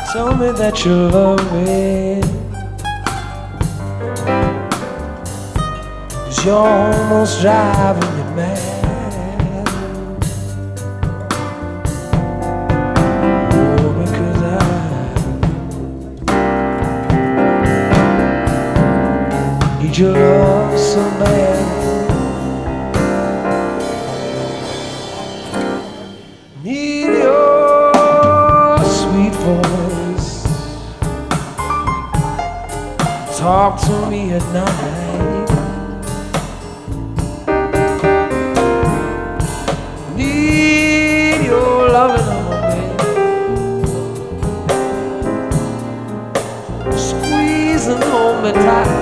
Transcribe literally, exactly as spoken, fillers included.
Tell me that you love me, 'cause you're almost driving me mad. Oh, because I need your love so bad. Need your sweet voice, talk to me at night. Need your loving on me, squeeze and hold me tight.